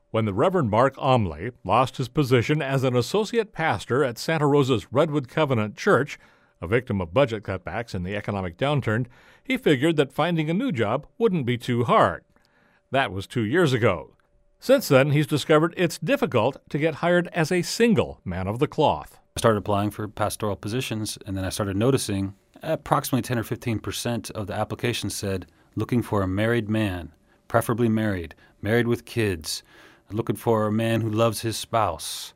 When the Reverend Mark Omley lost his position as an associate pastor at Santa Rosa's Redwood Covenant Church, a victim of budget cutbacks in the economic downturn, he figured that finding a new job wouldn't be too hard. That was 2 years ago. Since then, he's discovered it's difficult to get hired as a single man of the cloth. I started applying for pastoral positions, and then I started noticing approximately 10 or 15% of the applications said, looking for a married man, preferably married with kids, looking for a man who loves his spouse.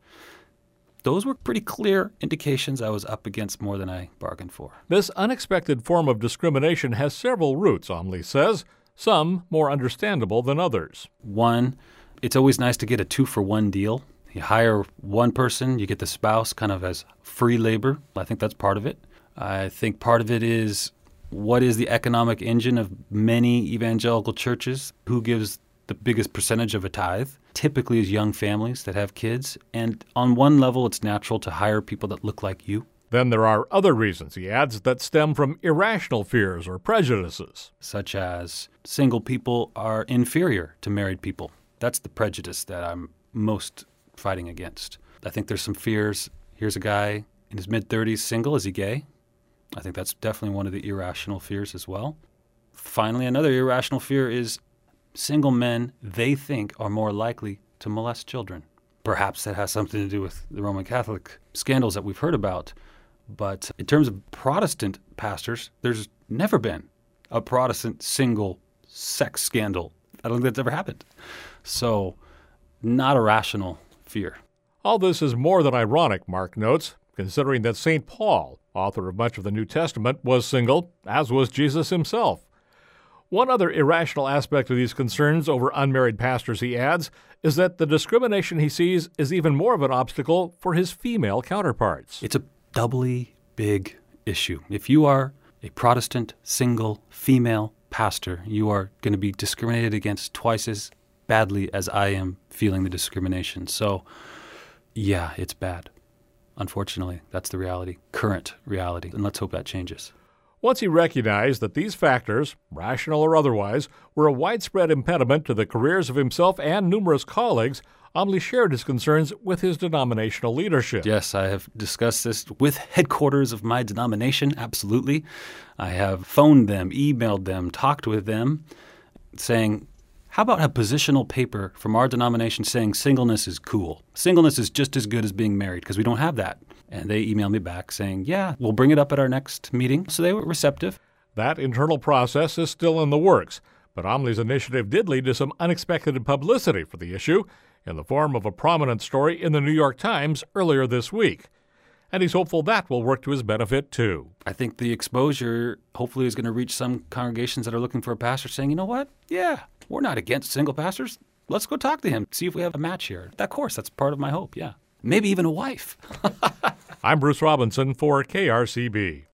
Those were pretty clear indications I was up against more than I bargained for. This unexpected form of discrimination has several roots, Omley says, some more understandable than others. One, it's always nice to get a 2-for-1 deal. You hire one person, you get the spouse kind of as free labor. I think that's part of it. I think part of it is what is the economic engine of many evangelical churches? Who gives the biggest percentage of a tithe? Typically is young families that have kids. And on one level, it's natural to hire people that look like you. Then there are other reasons, he adds, that stem from irrational fears or prejudices. Such as single people are inferior to married people. That's the prejudice that I'm most fighting against. I think there's some fears. Here's a guy in his mid-30s, single. Is he gay? I think that's definitely one of the irrational fears as well. Finally, another irrational fear is single men, they think, are more likely to molest children. Perhaps that has something to do with the Roman Catholic scandals that we've heard about. But in terms of Protestant pastors, there's never been a Protestant single sex scandal. I don't think that's ever happened. So, not a rational fear. All this is more than ironic, Mark notes, considering that St. Paul, author of much of the New Testament, was single, as was Jesus himself. One other irrational aspect of these concerns over unmarried pastors, he adds, is that the discrimination he sees is even more of an obstacle for his female counterparts. It's a doubly big issue. If you are a Protestant, single, female pastor, you are going to be discriminated against twice as badly as I am feeling the discrimination. So, yeah, it's bad. Unfortunately, that's the reality, current reality, and let's hope that changes. Once he recognized that these factors, rational or otherwise, were a widespread impediment to the careers of himself and numerous colleagues, Omley shared his concerns with his denominational leadership. Yes, I have discussed this with headquarters of my denomination, absolutely. I have phoned them, emailed them, talked with them, saying, how about a positional paper from our denomination saying singleness is cool? Singleness is just as good as being married, because we don't have that. And they emailed me back saying, yeah, we'll bring it up at our next meeting. So they were receptive. That internal process is still in the works, but Omley's initiative did lead to some unexpected publicity for the issue in the form of a prominent story in the New York Times earlier this week. And he's hopeful that will work to his benefit, too. I think the exposure hopefully is going to reach some congregations that are looking for a pastor saying, you know what? Yeah, we're not against single pastors. Let's go talk to him, see if we have a match here. Of course, that's part of my hope, yeah. Maybe even a wife. I'm Bruce Robinson for KRCB.